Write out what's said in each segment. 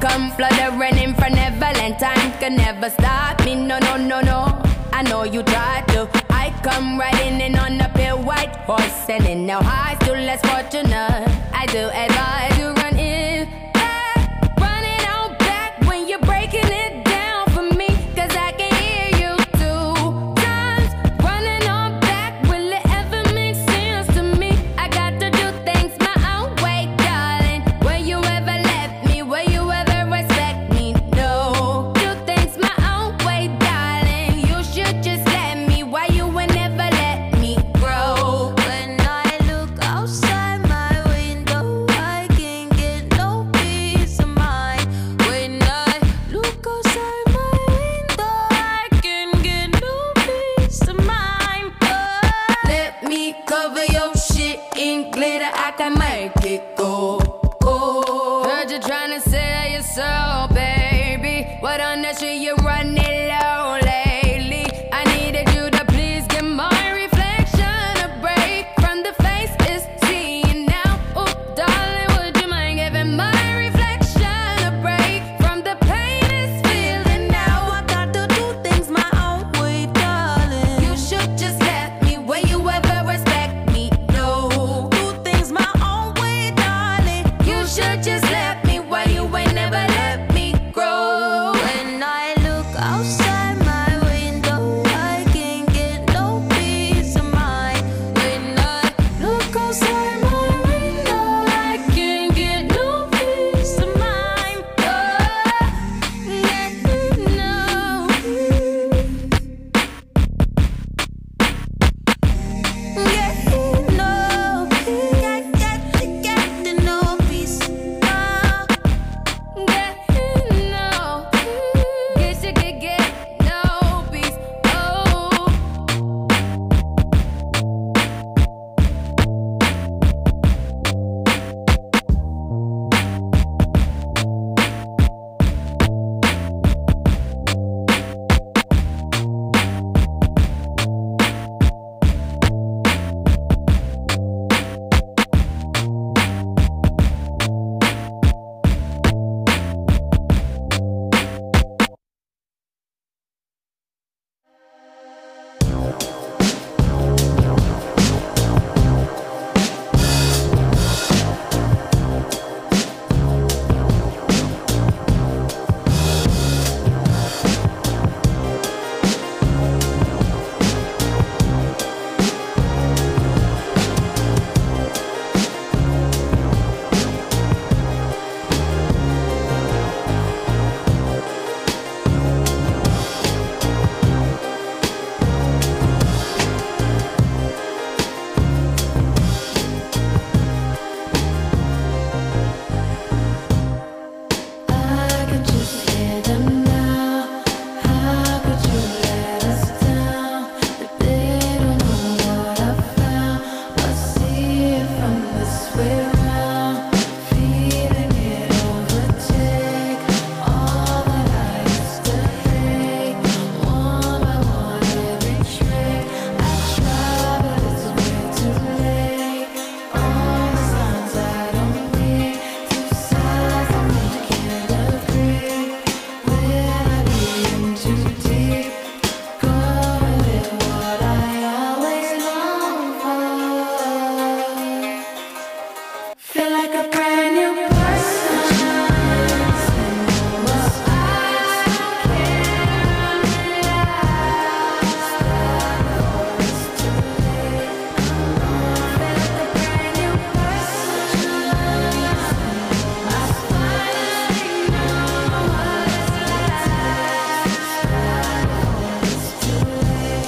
come fluttering from Neverland. Time can never stop me, no, no, no, no. I know you tried to. I come riding in on a pale white horse, and in no high, still less fortunate. I do advise you run in back, running out back when you're breaking it down for me, cause I can hear you 2 times. Running on back, will it ever make sense to me? I got to do things my own way, darling. Will you ever let me? Will you ever respect me? No. Do things my own way, darling. You should just let me. Why you would never let me grow? When I look outside my window, I can't get no peace of mind. When I look outside my window, I can't get no peace of mind. Let me cover your shit in glitter. I can make it go. Oh, heard you trying to sell your soul, baby. What on that shit you running low lately? I needed you to please give my reflection a break from the face it's seeing now. Oh, darling, would you mind giving my reflection a break from the pain it's feeling now? I got to do things my own way, darling. You should just let me. Will you ever respect me? No. Do things my own way, darling. You should just let me. Why you ain't never let me grow? When I look outside my window, I can't get no peace of mind. When I look outside my window, I can't get no peace of mind. Let me know. Get to know. Get to know peace. Get no peace. Guess you could get no peace. Oh. I could just hear them now. How could you let us down? But they don't know what I found. I see it from this way round. Feeling it overtake all that I used to hate. One by one, every trick I try, but it's way too late. All the signs I don't need. Two sides that we can't agree. Will I be in too deep? Going with what I always long for. Feel like a brand new person. Well, I can't last. Before it's too late. Feel like a brand new person. I finally know what it's like. Before it's too late.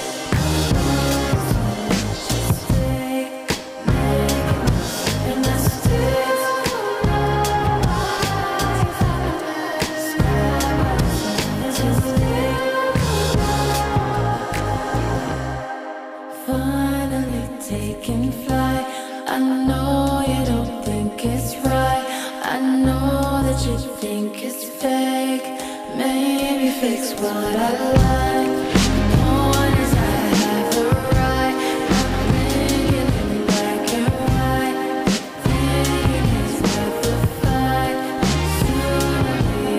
Just take, and I still finally taking flight. I know you don't think it's right. I know that you think it's fake. Maybe fix what I like. The point is I have the right. I'm thinking in black and white. Thinking it's worth the fight. Sooner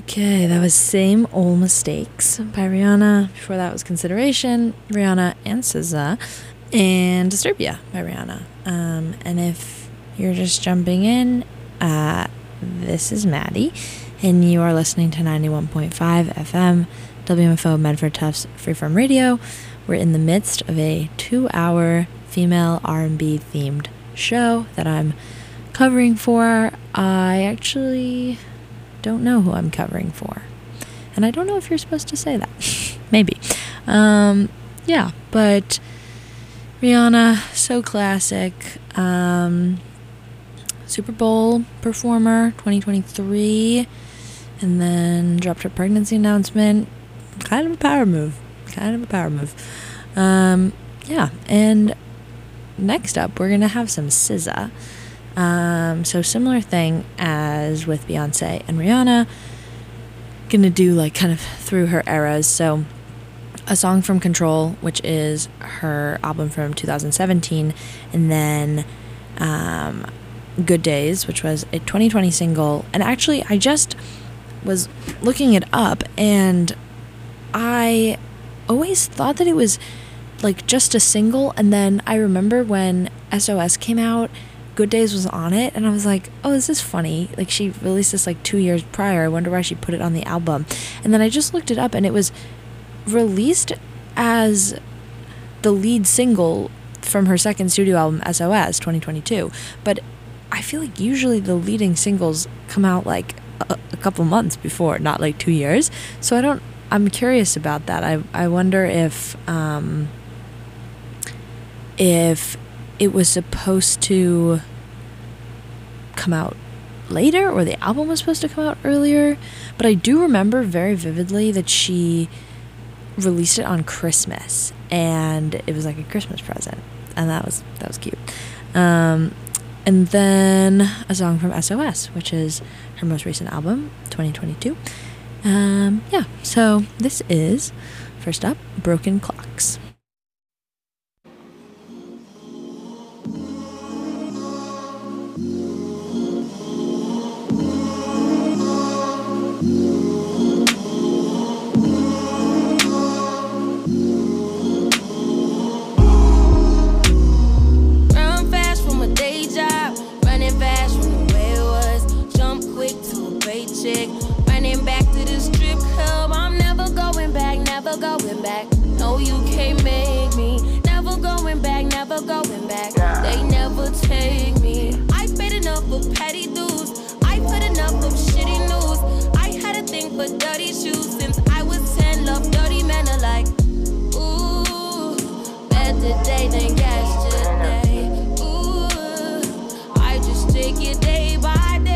Okay, that was Same Old Mistakes by Rihanna. Before that was Consideration, Rihanna and SZA, and Disturbia by Rihanna. And if you're just jumping in, this is Maddie, and you are listening to 91.5 FM, WMFO Medford Tufts Freeform Radio. We're in the midst of a 2-hour female R&B themed show that I'm covering for. I actually don't know who I'm covering for, and I don't know if you're supposed to say that. Maybe. Yeah, but Rihanna, so classic. Super Bowl performer 2023, and then dropped her pregnancy announcement. Kind of a power move. Yeah, and next up we're gonna have some SZA. So similar thing as with Beyonce and Rihanna, gonna do like kind of through her eras. So a song from Control, which is her album from 2017, and then Good Days, which was a 2020 single. And actually I just was looking it up, and I always thought that it was like just a single, and then I remember when SOS came out, Good Days was on it, and I was like, oh, this is funny. Like, she released this like 2 years prior. I wonder why she put it on the album. And then I just looked it up, and it was released as the lead single from her second studio album, SOS 2022. But I feel like usually the leading singles come out like a couple months before, not like 2 years. So I'm curious about that. I wonder if it was supposed to come out later, or the album was supposed to come out earlier. But I do remember very vividly that she released it on Christmas, and it was like a Christmas present, and that was cute. And then a song from SOS, which is her most recent album, 2022. Yeah, so this is, first up, Broken Clocks. Running back to the strip club, I'm never going back. No, you can't make me. Never going back. They never take me. I paid enough for petty dues. I put enough of shitty news. I had a thing for dirty shoes since I was 10. Love dirty men alike. Ooh, better day than yesterday. Ooh, I just take it day by day.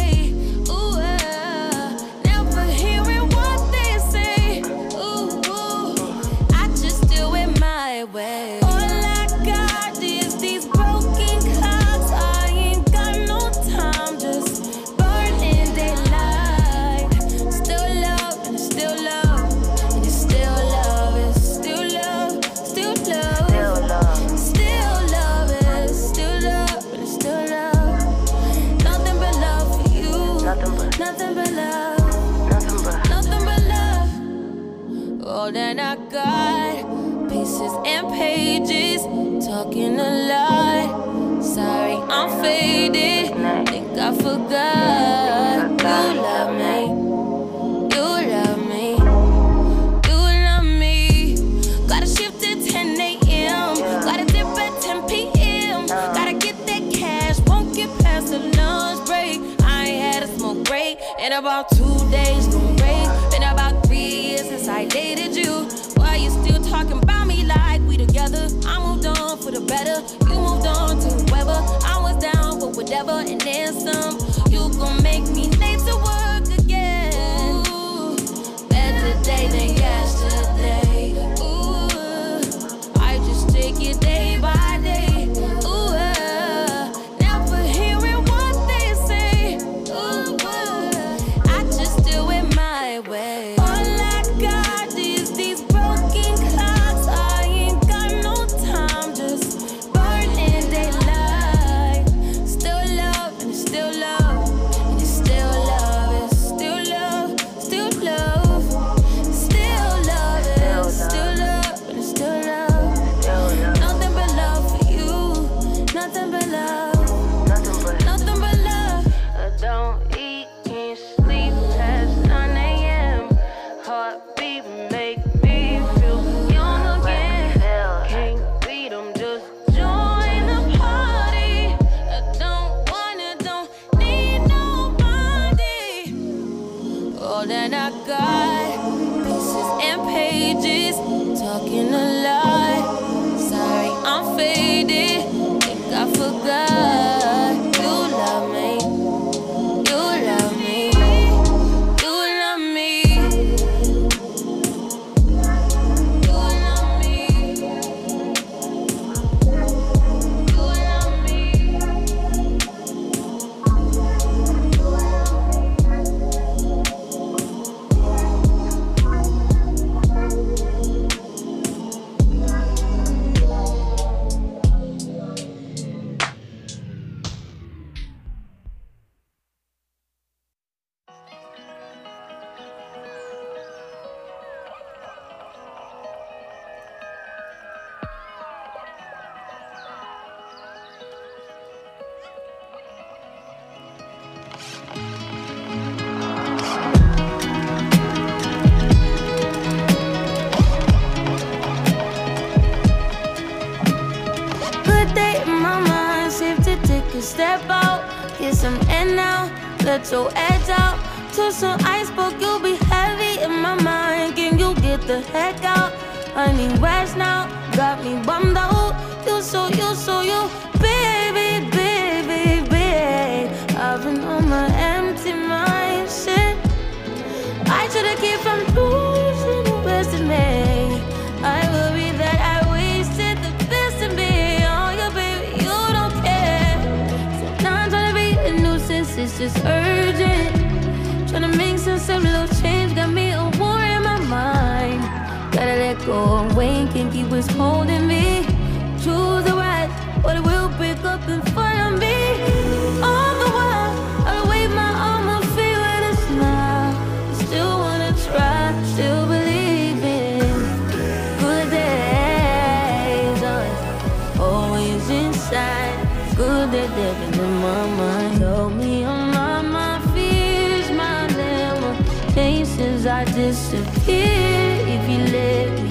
Way. All I got is these broken clocks. I ain't got no time, just burning daylight. Still love, and it's still love, and it's still love, it's still love, still love, still love, it's still love, and it's still love. Nothing but love for you, nothing but love, nothing but love. All that I got. Pieces and pages, talking a lot. Sorry, I'm faded. Think I forgot. You love me. You love me. You love me. Gotta shift at 10 a.m. Gotta dip at 10 p.m. Gotta get that cash. Won't get past the lunch break. I ain't had a smoke break in about 2 days. No break. Been about 3 years since I dated you. Why you still talking about me like we together? I moved on for the better. You moved on to whoever. I was down for whatever, and then some. You gon' make me late to work again. Ooh, better day than yesterday. Ooh, I just take it day by day. Ooh, never hearing what they say. Ooh, I just do it my way. All I got is these broken clocks. I ain't got no time, just burning daylight. Still love, and it's still love, and it's still let your edge out. To some iceberg, you'll be heavy in my mind. Can you get the heck out? I need rest now, got me bummed out. You so you, baby, baby, baby. I've been on my empty mind, shit. I should've kept from losing the rest of me. I worry that I wasted the best of me. Oh, yeah, baby, you don't care. So now I'm trying to be a nuisance, it's just urgent. Trying to make sense of little change, got me a war in my mind. Gotta let go away, can't keep what's holding me. Choose the right, or it will pick up in front of me. All the while, I'll wave my arm and feel with a smile. Still wanna try, still believe in good days. Always inside, good that they've in my mind. Told me I'm on my fears, my limitations. I disappear if you let me.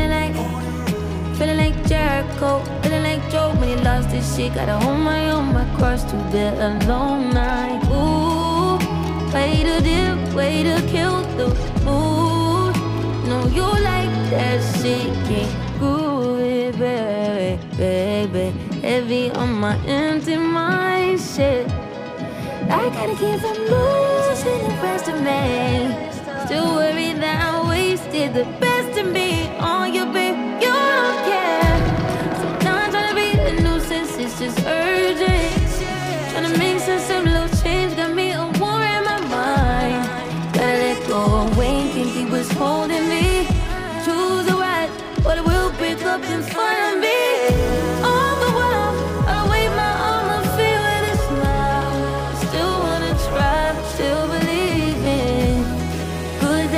Feeling like Jericho, feeling like Joe when he lost his shit. Gotta hold my own, my cross to bear a long night. Ooh, way to dip, way to kill the mood. No, you like that shit, can't groove it, baby, baby. Heavy on my empty mind, shit. I gotta keep from losing the rest of me. Still worried that I wasted the best of me on you, baby. You don't care. So now I'm trying to be a nuisance, it's just urgent. Trying to make sense of little change, got me a war in my mind. Gotta let go away, can't keep what's holding me. Choose the right, but it will pick up in front of me. All the while, I'll wave my arm and feel with a smile. Still wanna try, still believe in good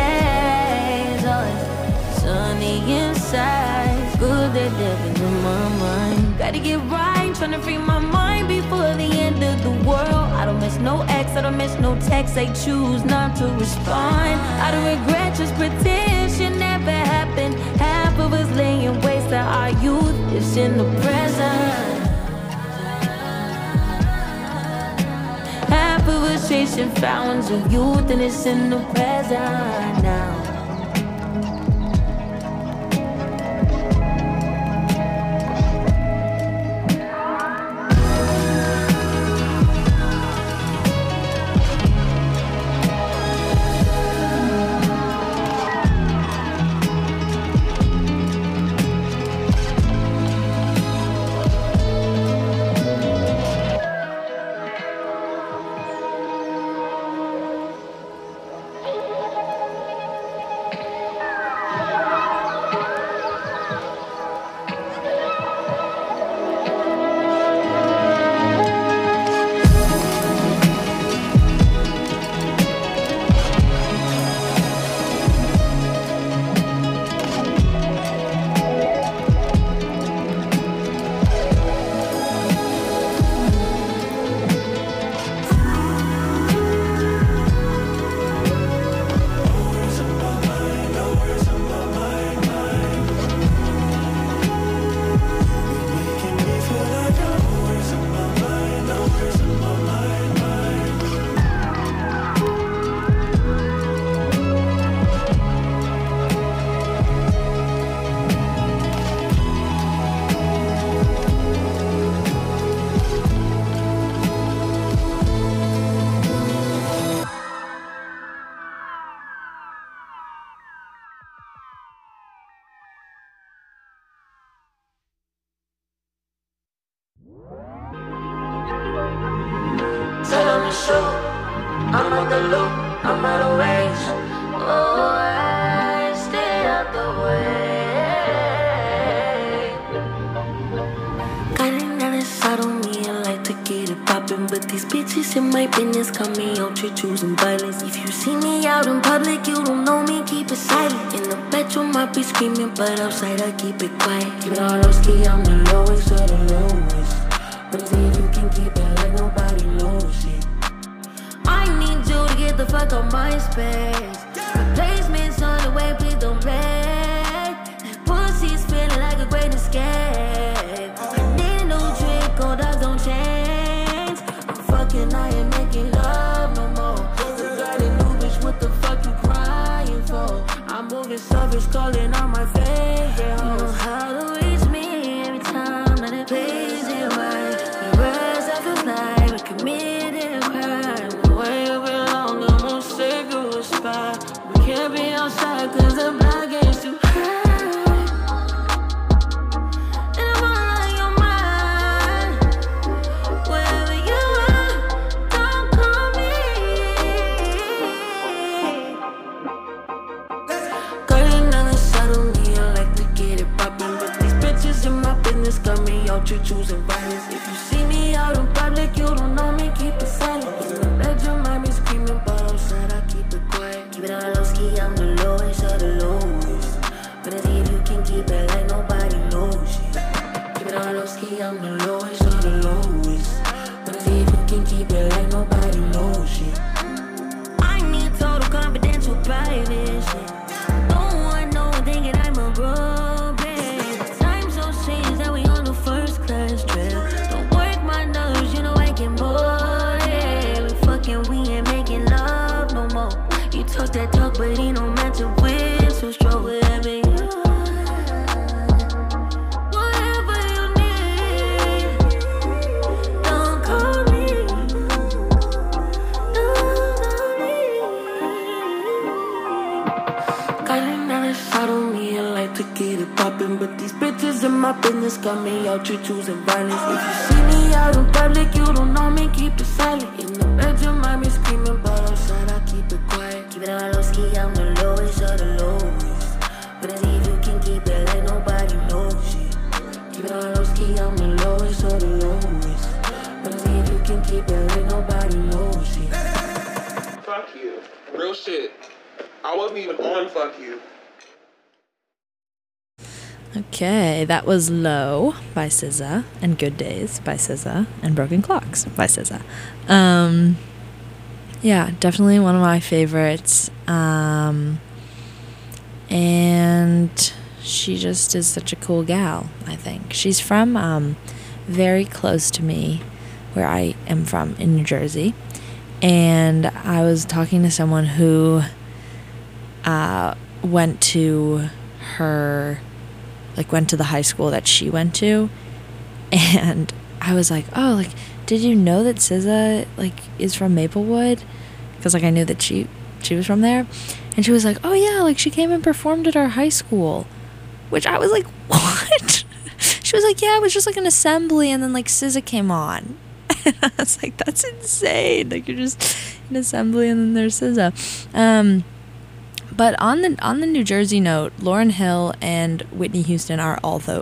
days. Oh, sunny inside, good that they've in my mind. Gotta get right, trying to free my mind before the end of the world. I don't miss no ex, I don't miss no text. I choose not to respond. I don't regret, just pretend shit never happened. Half of us laying waste to our youth is in the present. Half of us chasing fountains of youth and it's in the present now. Set on the show, I'm on the loop, I'm out of range. Oh, I stay out the way. Got another side on me, I like to get it poppin', but these bitches in my business call me out to choosing violence. If you see me out in public, you don't know me, keep it silent. In the bedroom, I be screaming, but outside I keep it quiet. Keep it all low ski, I'm the lowest of the lowest. But see if you can keep it like nobody knows it. I need you to get the fuck on my space. Replacements on the way, please don't play. That pussy's feeling like a great escape. I need a new trick, old dogs don't change. I'm fucking, I am making love. get selfish, calling on my favorite hoes. You know how to reach me every time that it plays it right. The words I feel like we committed a crime. The way you belong, I'm gonna save you a spot. We can't be outside cause the block is too high. And I'm all on your mind. Wherever you are, don't call me. Got another side of me, I like to get it poppin'. But these bitches in my business got me out here choosing violence. If you see me out in public, you don't know me, keep it silent. In the bedroom, I be screaming, but outside I keep it quiet. Keep it on low ski, I'm the lowest of the lowest. But if you can keep it like nobody knows it. Keep it on low ski, I'm the lowest of the lowest. But if you can keep it like nobody knows it. I need total confidential privacy. Don't want no one thinking I'm a robot. Time so strange that we on the first class trip. Don't work my nerves, you know I get bored. Yeah, we fucking, we ain't making love no more. You talk that talk, but ain't no matter with. So strong wherever you are. Whatever you need, don't call me. Got another shot on me, I like to get it poppin'. But these bitches in my business got me out here choosing violence. If you see me out in public, you don't know me, keep it silent. In the bedroom, I be screaming, but outside I keep it quiet. Keep it on low ski, I'm the lowest of the lowest. But if you can keep it like nobody knows it. Keep it on low ski, I'm the lowest of the lowest. But if you can keep it like nobody knows it. Fuck you. Real shit. I wasn't even on fuck you. Okay, that was Low by SZA, and Good Days by SZA, and Broken Clocks by SZA. Yeah, definitely one of my favorites. And she just is such a cool gal, I think. She's from very close to me, where I am from, in New Jersey. And I was talking to someone who went to the high school that she went to, and I was like, oh, like, did you know that SZA, like, is from Maplewood? Because, like, I knew that she was from there. And she was like, oh, yeah, like, she came and performed at our high school. Which I was like, what? She was like, yeah, it was just, like, an assembly, and then, like, SZA came on. And I was like, that's insane. Like, you're just in assembly, and then there's SZA. But on the New Jersey note, Lauryn Hill and Whitney Houston are also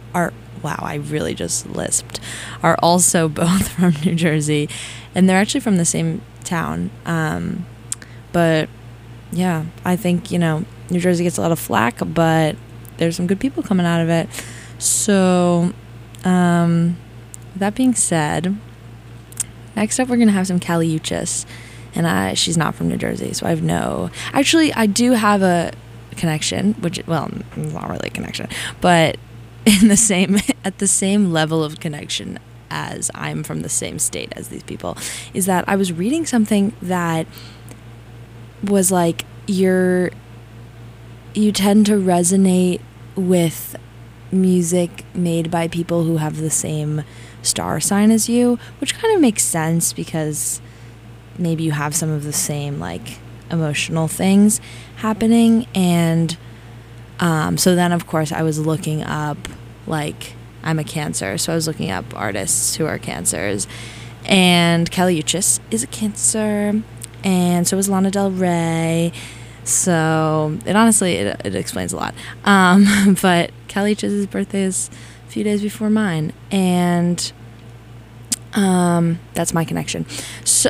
both from New Jersey, and they're actually from the same town. But yeah, I think, New Jersey gets a lot of flack, but there's some good people coming out of it. So, that being said, next up we're gonna have some Kali Uchis. And she's not from New Jersey, so actually, I do have a connection, which, well, it's not really a connection, but at the same level of connection as I'm from the same state as these people, is that I was reading something that was like, you tend to resonate with music made by people who have the same star sign as you, which kind of makes sense because maybe you have some of the same, like, emotional things happening. And so then, of course, I was looking up, like, I'm a Cancer, so I was looking up artists who are Cancers, and Kali Uchis is a Cancer, and so is Lana Del Rey. So it explains a lot. But Kali Uchis' birthday is a few days before mine, and that's my connection. So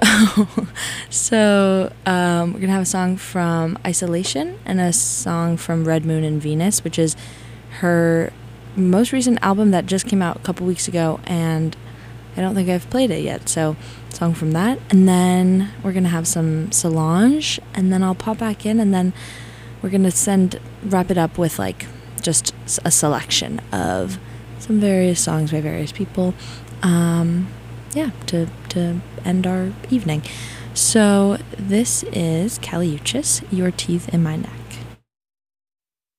we're gonna have a song from Isolation and a song from Red Moon and Venus, which is her most recent album that just came out a couple weeks ago, and I don't think I've played it yet. So, song from that, and then we're gonna have some Solange, and then I'll pop back in, and then we're gonna wrap it up with, like, just a selection of some various songs by various people. To end our evening. So this is Kali Uchis, Your Teeth in My Neck.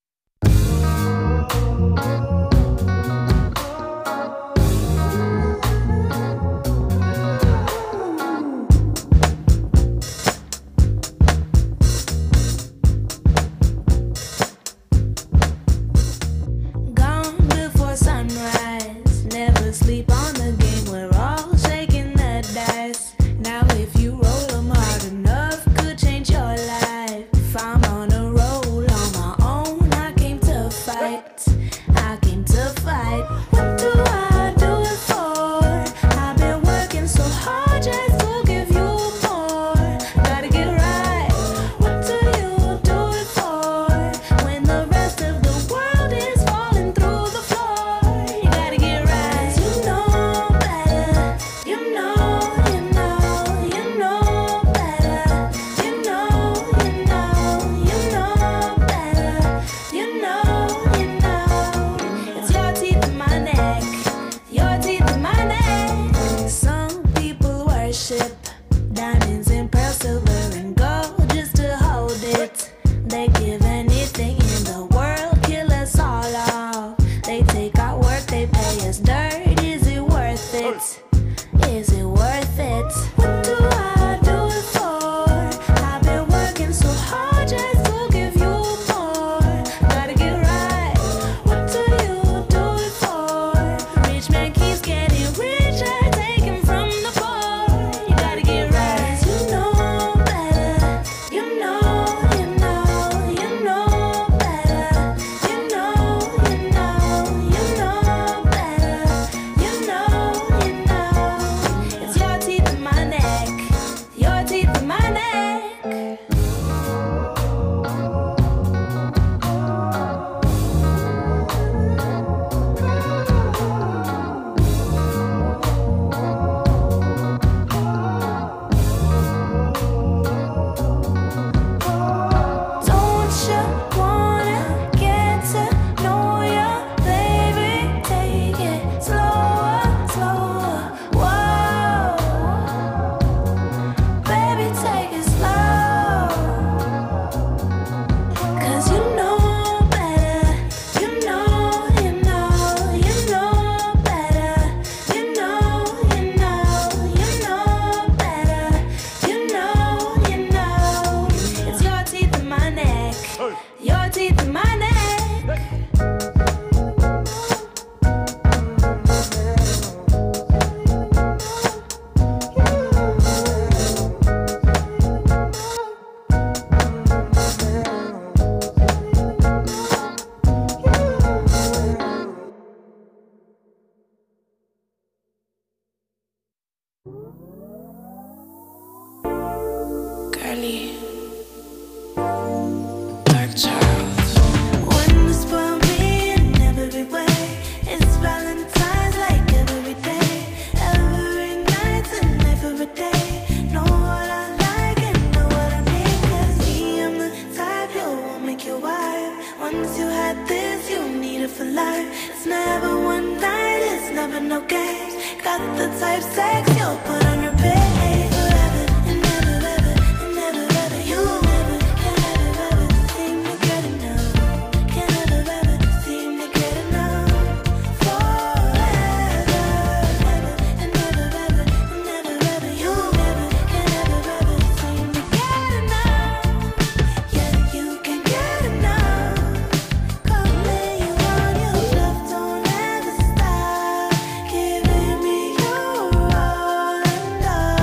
right. I came to fight. What do I do it for? I've been working so hard just to give you more. Gotta get right. What do you do it for? When the rest of the world is falling through the floor, you gotta get right. You know better. You know better. You know better. It's your teeth in my neck. Your teeth in my neck. Some people worship diamonds and pearls, silver and gold just to hold it. They give anything in the world, kill us all off. They take our work, they pay us dirt. Is it worth it? Is it worth it? What do I do it for? I've been working so hard just to give you more. Gotta get right. What do you do it for? Rich man keeps getting richer, taking from the poor. You gotta get right. You know better. You know better. You know better. It's your teeth in my neck. Your teeth in my neck. Don't you wanna get to know ya, baby? Take it slower, slower. Whoa, baby, take it slow. 'Cause you know better. You know better. You know better. It's your teeth in my neck. Your teeth in my neck. Girly. Dark child. One to spoil me in every way. It's Valentine's like every day. Every night and every day. Know what I like and know what I need. 'Cause me, I'm the type you won't make your wife. Once you had this, you need it for life. It's never one night, it's never no games. Got the type sex you'll put on your bed. Forever and never ever and never ever. You never can ever ever seem to get enough. Can ever ever seem to get enough. Forever, never and never ever and never ever. You never can ever ever seem to get enough. Yeah, you can get enough. Calling you on your love, don't ever stop giving me your all and all.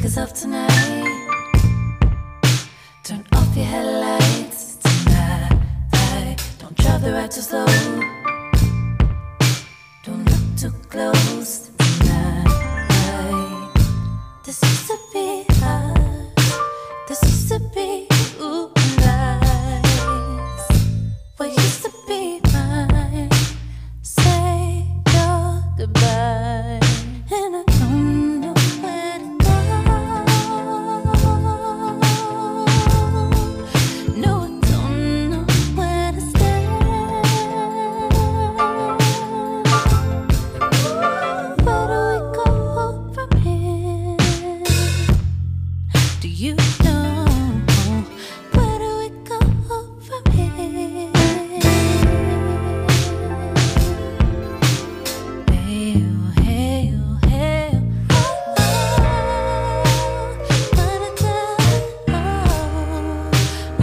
speakers off tonight. Turn off your headlights tonight. Don't drive the ride too slow. Don't look too close tonight. This used to be us. This used to be ooh nice. What used to be mine. Say your goodbye. And I don't know where to go. No, I don't know where to stay. Where do we go from here? Do you know? Where do we go from here? Hey, oh, hey, oh, hey, oh, oh, da-da-da, oh, oh.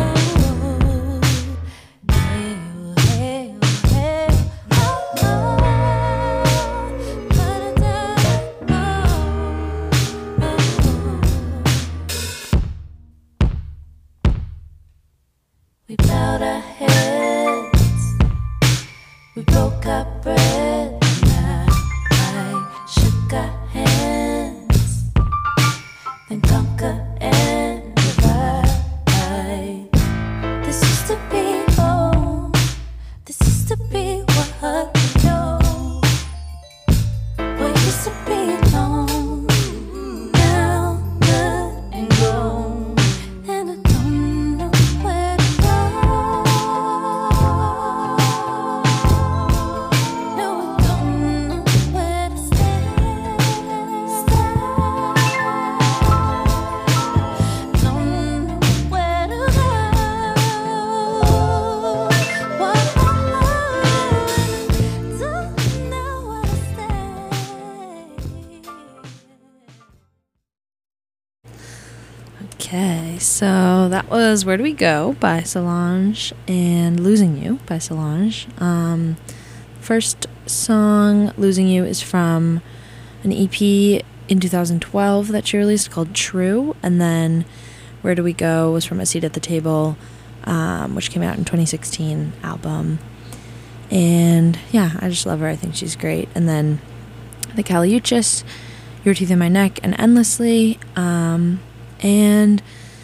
Hey, oh, hey, oh, hey, oh, oh, da-da-da, oh. We bowed our heads, we broke our bread, and I shook our hands, then conquer and divide. This used to be home, this used to be what we know. What used to be alone, now good and gone, and I don't know where to go. No, I don't know where to stay. Don't know where to go. What don't know where to stay. Okay, so that was Where Do We Go by Solange and Losing You by Solange. First song, Losing You, is from an EP in 2012 that she released called True, and then Where Do We Go was from A Seat at the Table, which came out in 2016 album. And yeah, I just love her. I think she's great. And then The Caliuchis, Your Teeth in My Neck, and Endlessly. And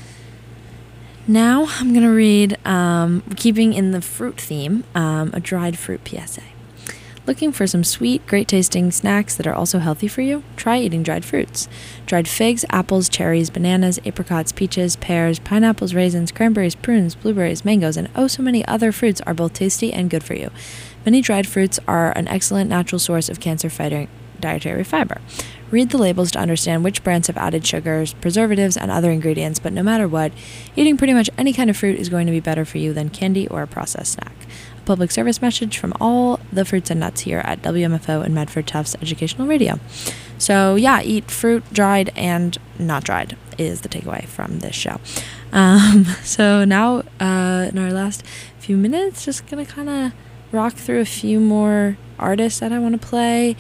now I'm going to read, keeping in the fruit theme, a dried fruit PSA. Looking for some sweet, great-tasting snacks that are also healthy for you? Try eating dried fruits. Dried figs, apples, cherries, bananas, apricots, peaches, pears, pineapples, raisins, cranberries, prunes, blueberries, mangoes, and oh so many other fruits are both tasty and good for you. Many dried fruits are an excellent natural source of cancer-fighting dietary fiber. Read the labels to understand which brands have added sugars, preservatives, and other ingredients, but no matter what, eating pretty much any kind of fruit is going to be better for you than candy or a processed snack. A public service message from all the fruits and nuts here at WMFO and Medford Tufts Educational Radio. So yeah, eat fruit, dried and not dried is the takeaway from this show. So now in our last few minutes, just gonna kind of rock through a few more artists that I want to play.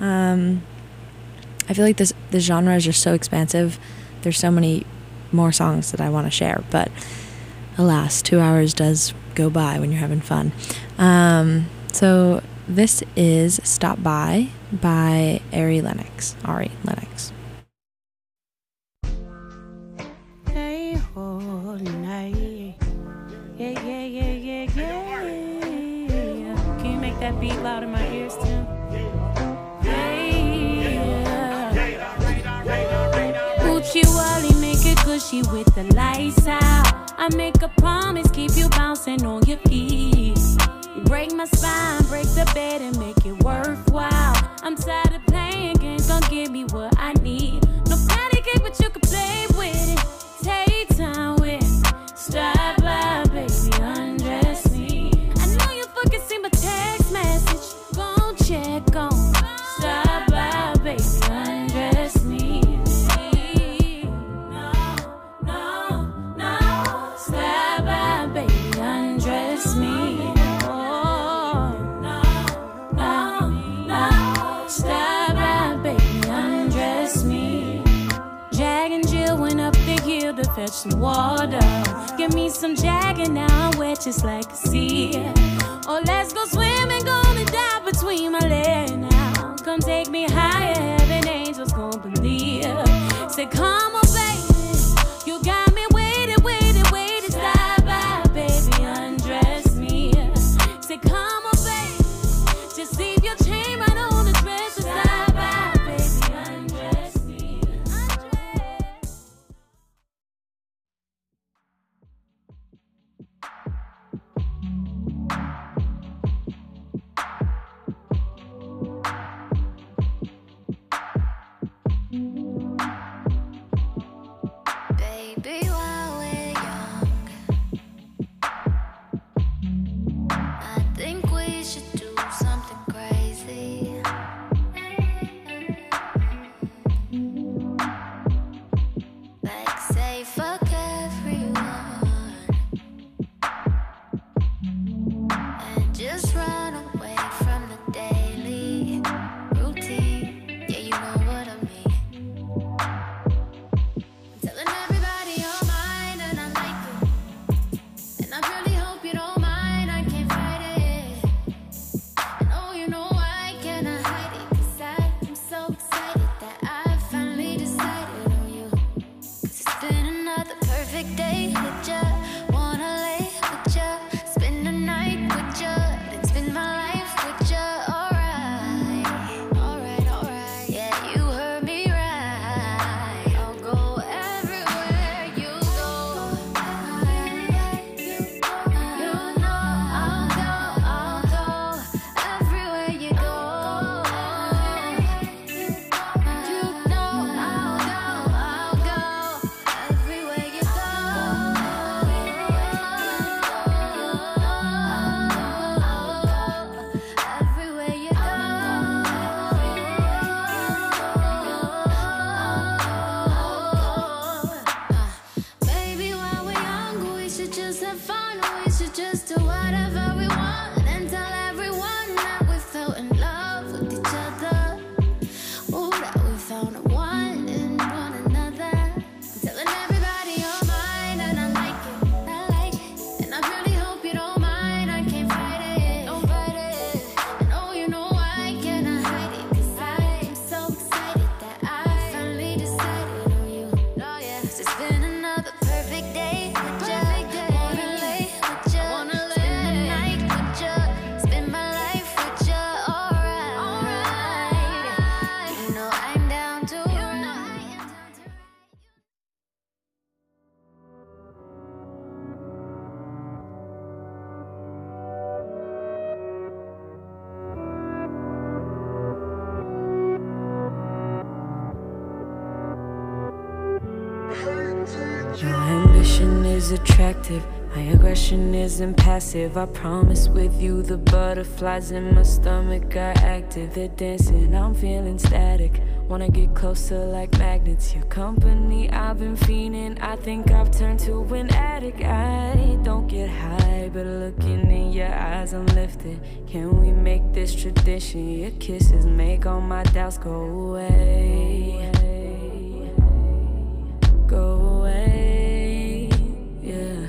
I feel like this genre is just so expansive. There's so many more songs that I want to share, but alas, 2 hours does go by when you're having fun. So this is Stop By Ari Lennox. Hey, oh, night. Yeah. Can you make that beat loud in my ears too? Gucci Wally, make it gushy with the lights out. I make a promise, keep you bouncing on your feet. Break my spine, break the bed and make it worthwhile. I'm tired of playing games, gon' give me what I need. No patty cake, but you can play with it. Take time with it. Stop by, baby, undress me. I know you fucking see my text message. Gon' check on. Stop by, baby, undress me. Stop by, baby, undress me. Stop by, baby, undress me. Jagging fetch some water. Give me some Jack and now I'm wet just like a sea. Oh, let's go swimming, gonna dive between my legs now. Come take me higher, heaven angels gon' believe. Say, come on, baby, you got me waiting, slide by, baby, undress me. Say, come on, baby, just leave your chain right on the dresser, slide by, baby, undress me, undress. Baby, while we're young, I think we should do something crazy. Like say fuck everyone and just run away from the daily routine. Yeah, you know what I mean. Telling everybody you're mine and I like it. And I really hope you don't mind, I can't fight it. And oh, you know why can I hide it? 'Cause I'm so excited that I finally decided on you. 'Cause it's been another perfect day with ya. Wanna lay with ya, spend the night with ya, then spend my life with ya. Alright, alright, alright. Yeah, you heard me right. I'll go everywhere you go. You know I'll go everywhere you go. You know I'll go everywhere you go. Everywhere you go. Baby, while we're young, we should just have fun. We should just do whatever we want and tell everyone that we fell in love with each other. Oh, that we found a one in one another. I'm telling everybody you're mine and I like it. I like it. And I really hope you don't mind, I can't fight it. Don't fight it. And oh, you know why can I hide it? 'Cause I'm so excited that I finally decided on you. Oh yeah, 'cause it's been another perfect day with ya. Wanna lay with ya, spend the night with ya, spend my life with ya. Alright, alright. You know I'm down to ride. Your ambition is attractive, my aggression isn't passive. I promise with you the butterflies in my stomach are active. They're dancing, I'm feeling static. Wanna get closer like magnets. Your company, I've been fiending. I think I've turned to an addict. I don't get high, but looking in your eyes I'm lifted. Can we make this tradition? Your kisses make all my doubts go away. Go away, yeah.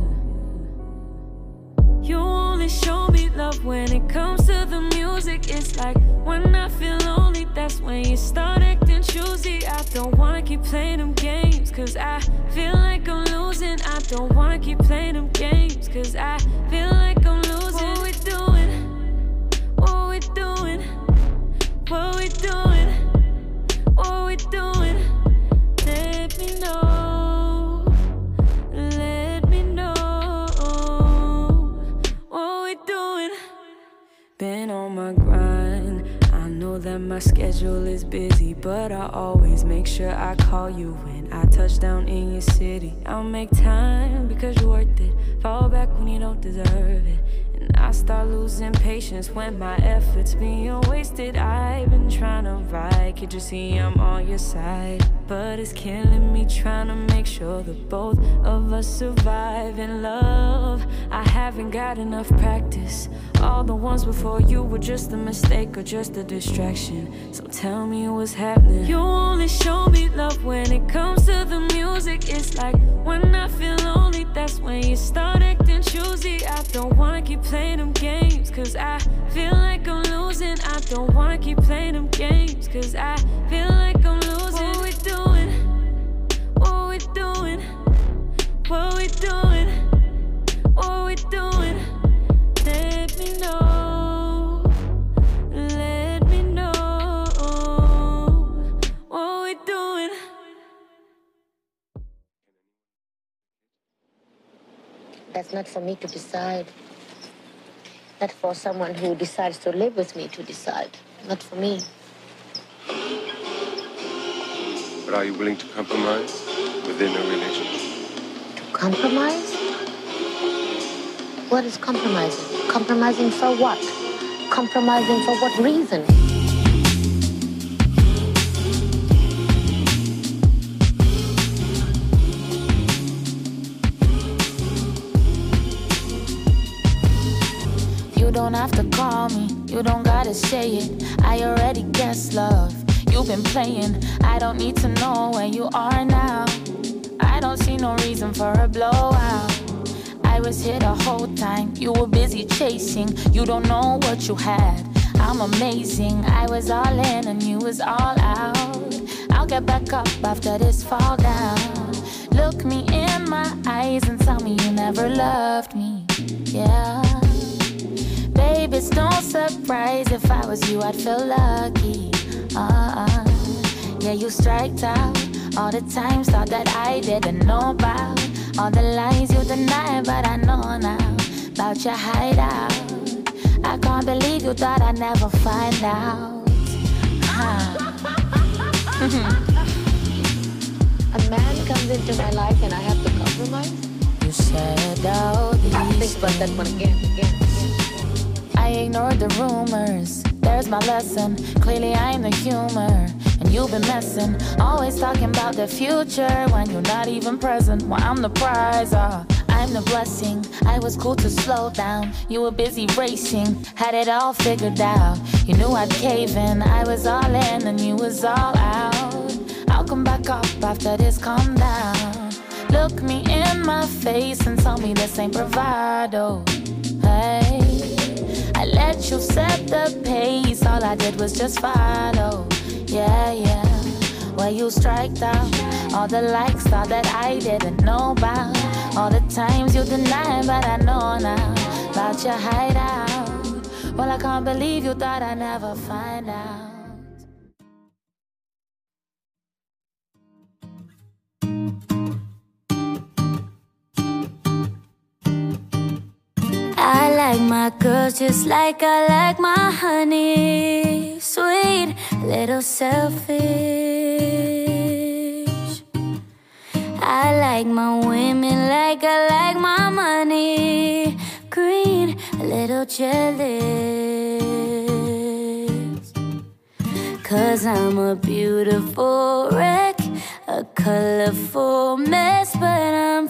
You only show me love when it comes to the music. It's like when I feel lonely, that's when you start acting choosy. I don't wanna keep playing them games, 'cause I feel like I'm losing. I don't wanna keep playing them games, 'cause I feel like I'm losing. What we doing? What we doing? What we doing? What we doing? Let me know. Let me know. What we doing? Been on my grind. I know that my schedule is busy, but I always make sure I call you when I touch down in your city. I'll make time because you're worth it. Fall back when you don't deserve it. And I start losing patience when my efforts being wasted. I've been trying to write like it, just see I'm on your side. But it's killing me trying to make sure that both of us survive in love. I haven't got enough practice. All the ones before you were just a mistake or just a distraction. So tell me what's happening. You only show me love when it comes to the music. It's like when I feel lonely, that's when you start acting choosy. I don't wanna keep playing them games, cause I feel like I'm losing. I don't wanna keep playing them games, cause I feel like I'm losing. What we doing? What we doing? What we doing? What we doing? Let me know. Let me know. What we doing? That's not for me to decide. Not for someone who decides to live with me to decide. Not for me. But are you willing to compromise within a relationship? To compromise? What is compromising? Compromising for what? Compromising for what reason? You don't have to call me, you don't gotta say it. I already guess, love, you've been playing. I don't need to know where you are now. I don't see no reason for a blowout. I was here the whole time, you were busy chasing. You don't know what you had, I'm amazing. I was all in and you was all out. I'll get back up after this fall down. Look me in my eyes and tell me you never loved me, yeah. Babe, it's no surprise, if I was you, I'd feel lucky. Yeah, you striked out all the times, thought that I didn't know about. All the lies you deny, but I know now about your hideout. I can't believe you thought I'd never find out. A man comes into my life and I have to compromise? You said all these Think about that one again. I ignored the rumors, there's my lesson. Clearly I'm the humor, and you've been messing. Always talking about the future when you're not even present. Well, I'm the prize, I'm the blessing. I was cool to slow down, you were busy racing. Had it all figured out, you knew I'd cave in. I was all in and you was all out. I'll come back up after this, calm down. Look me in my face and tell me this ain't bravado. Hey, I let you set the pace, all I did was just follow. Yeah, yeah, well you striked out all the likes, thought that I didn't know about. All the times you denied, but I know now about your hideout. Well, I can't believe you thought I'd never find out. I like my girls just like I like my honey. Sweet, little selfish. I like my women like I like my money. Green, a little jealous. 'Cause I'm a beautiful wreck, a colorful mess, but I'm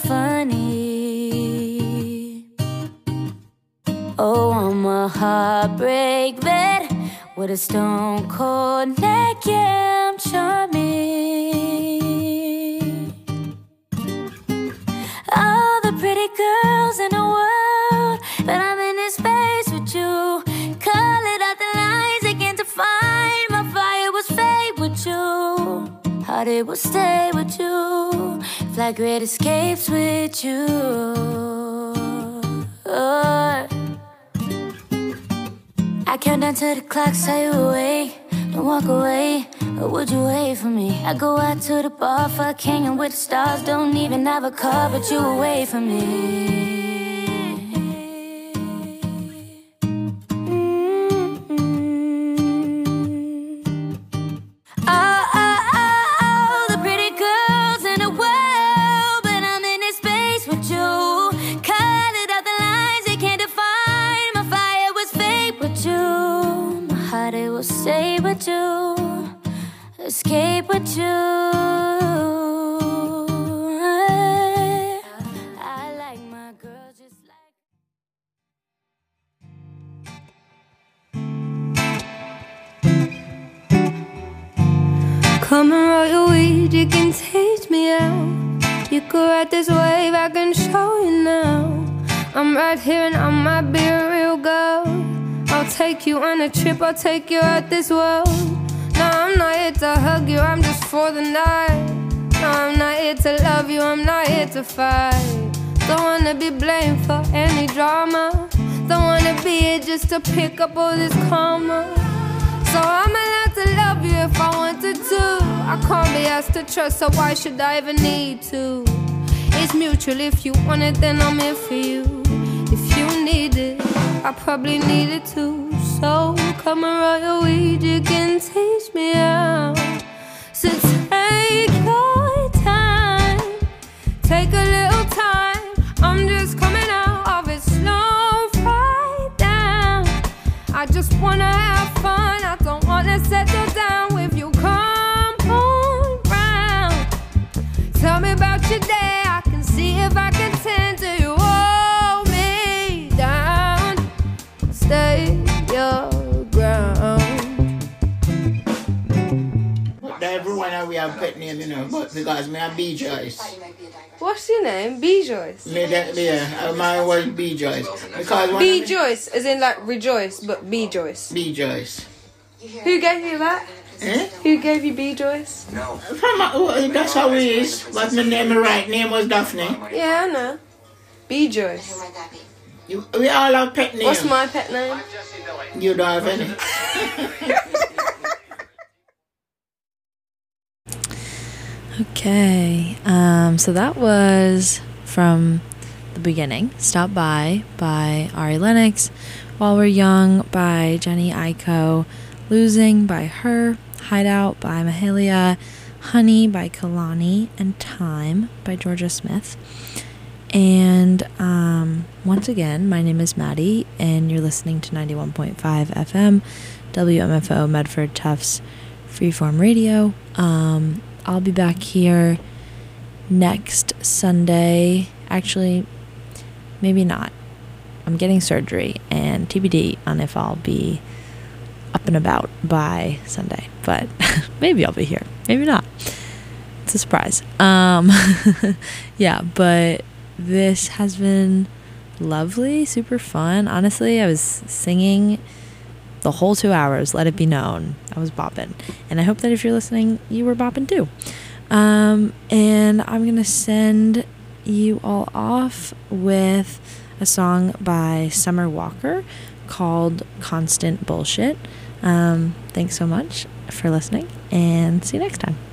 funny. Oh, I'm a heartbreak vet with a stone cold neck, yeah, I'm charming. All the pretty girls in the world, but I'm in this space with you. Call it out the lines, they can't define. My fire was fade with you, heart it will stay with you. Fly great escapes with you. I count down to the clock, say away. Don't walk away, or would you wait for me? I go out to the bar, fuck hanging with the stars. Don't even have a car, but you away from me. Oh, the pretty girls in the world, but I'm in this space with you. Cut it out the lines, they can't define. My fire was fake with you. My heart, it will stay with you. escape with you. I like my girl just like. Come and roll your weed, you can teach me out. You could ride this wave, I can show you now. I'm right here and I might be a real girl. I'll take you on a trip, I'll take you out this world. No, I'm not here to hug you, I'm just for the night. No, I'm not here to love you, I'm not here to fight. Don't wanna be blamed for any drama. Don't wanna be here just to pick up all this karma. So I'm allowed to love you if I wanted to. I can't be asked to trust, so why should I even need to? It's mutual, if you want it, then I'm here for you. If you need it, I probably need it too. So come and roll your weed, you can teach me how. So take your time, take a little time. I'm just coming out of it, slow right down. I just wanna have fun, I don't wanna settle down with you. Come on round, tell me about your day, I can see if I can tend to you. Hold me down, stay your ground. Everyone we have pet name, you know, but because me I'm B Joyce. What's your name? B Joyce? Mine was B Joyce. Because B Joyce, as in like rejoice, but B Joyce. B Joyce. Who gave you that? Eh? Who gave you B Joyce? No. That's how it is. But my right name was Daphne. Yeah, I know. B Joyce. We all have pet names. What's my pet name? You don't have any. Okay, so that was from the beginning. Stop by Ari Lennox, While We're Young by Jenny Aiko, Losing by Her, Hideout by Mahalia, Honey by Kalani, and Time by Georgia Smith. And once again, my name is Maddie, and you're listening to 91.5 FM, WMFO Medford Tufts Freeform Radio. I'll be back here next Sunday. Actually, maybe not. I'm getting surgery, and TBD on if I'll be up and about by Sunday. But maybe I'll be here. Maybe not. It's a surprise. Yeah, but this has been lovely, super fun. Honestly, I was singing the whole 2 hours, let it be known. I was bopping. And I hope that if you're listening, you were bopping too. And I'm going to send you all off with a song by Summer Walker called Constant Bullshit. Thanks so much for listening, and see you next time.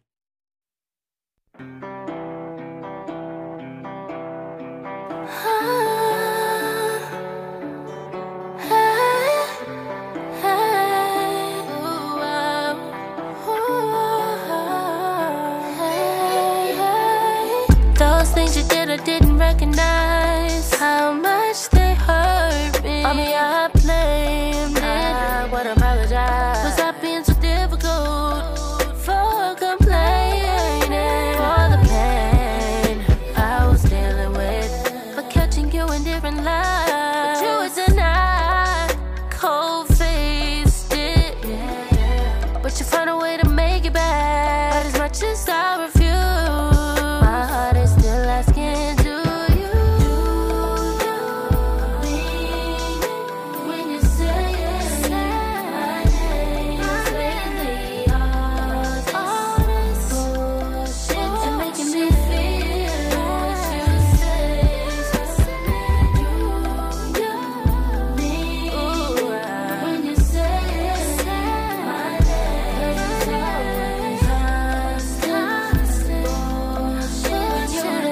Things you did I didn't recognize how much they hurt me. On me I blamed it, I would apologize. Was I being so difficult for complaining? For the pain I was dealing with, for catching you in different lights. But you was denied, cold-faced it, but you found a way to make it back. But as much as I refuse, my heart is still asking, do you mean when you say it? My name is really all this bullshit and making me feel what you say. You mean when you say it? My name is constant bullshit.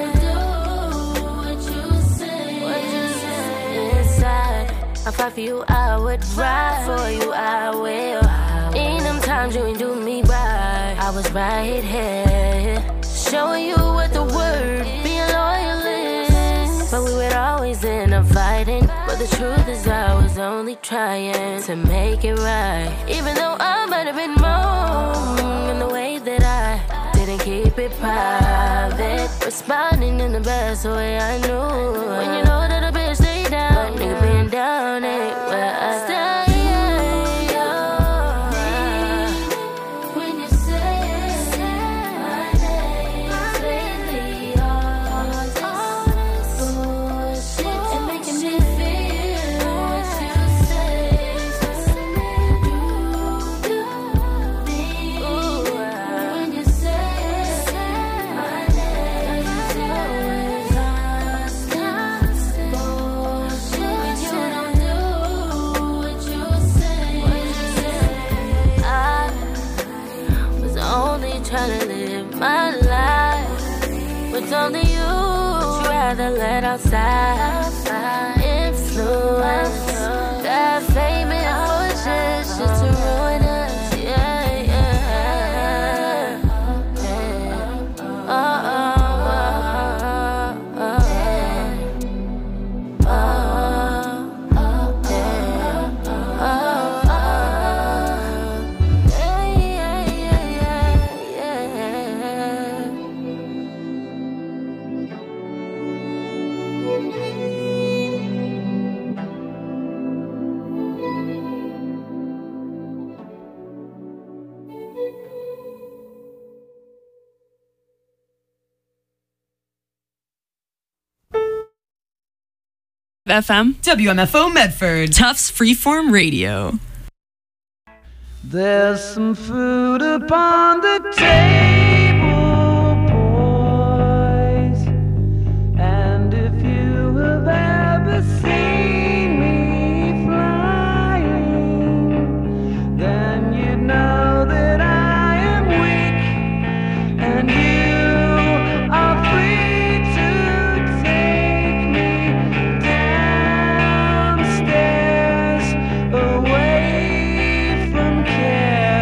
I fight for you, I would ride for you, I will. In them times you ain't do me right, I was right here, showing you what the word being loyal is. But we would always end up fighting. But the truth is I was only trying to make it right. Even though I might have been wrong, and responding in the best way I knew. When you know that a bitch stay down, nigga being down ain't where I stay. When you say my name lately, all this bullshit and making me feel what you say. When you say my name, it's always constant bullshit. You don't do what you say. I was only trying to live my life with only you. Would you rather let outside influence that famous bullshit shit to ruin us? Yeah, yeah. Oh, oh, oh, oh, FM, WMFO Medford, Tufts Freeform Radio. There's some food upon the table.